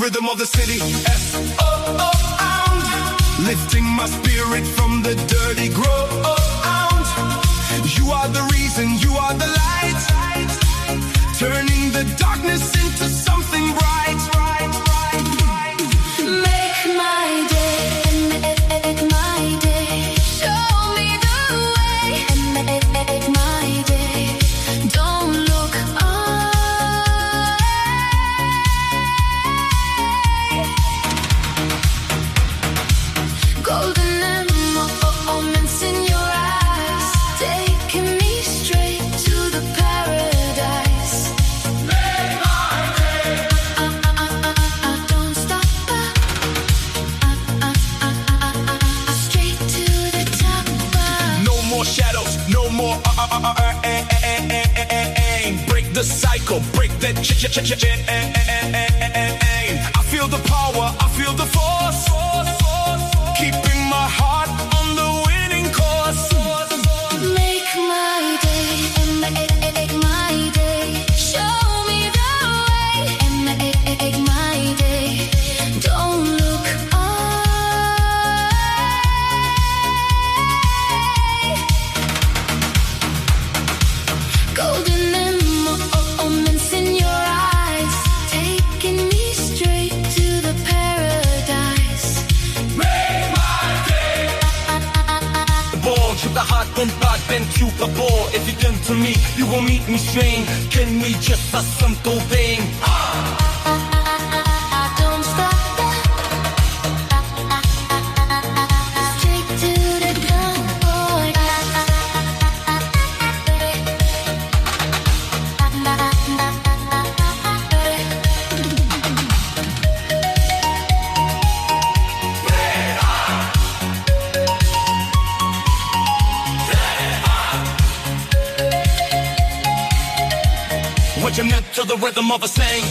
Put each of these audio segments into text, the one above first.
rhythm of the city. S-O-O sound, lifting my spirit from the dirty ground. You are the reason, you are the light, turning the darkness into something bright. Make my day, my day. Show me the way, make my day. Don't look away. Golden moments in your eyes, taking me straight to the paradise. Make my day. Don't stop. Straight to the top. No more shadows, no more aim. Break the cycle, break that chain. I feel the power, I feel the force, keeping my heart on the winning course. Make my day, make my day. Show me the way, make my day. Don't look away. Golden moments in your eyes, taking me straight to the paradise. Make my day. Born to the heart, then God, then Cupid ball. If you come to me, you will meet me strange. Can we just have some thing? Don't stop. Straight to the top, boy. What you meant to the rhythm of a saying?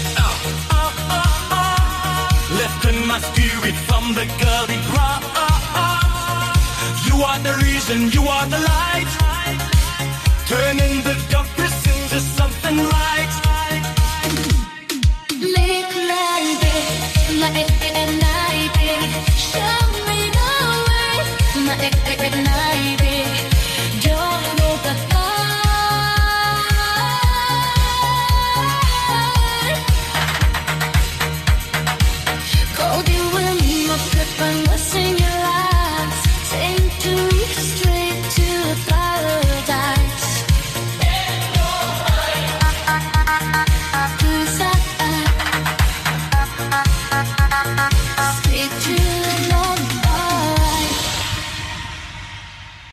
Lifting my spirit from the gully ground. You are the reason, you are the light,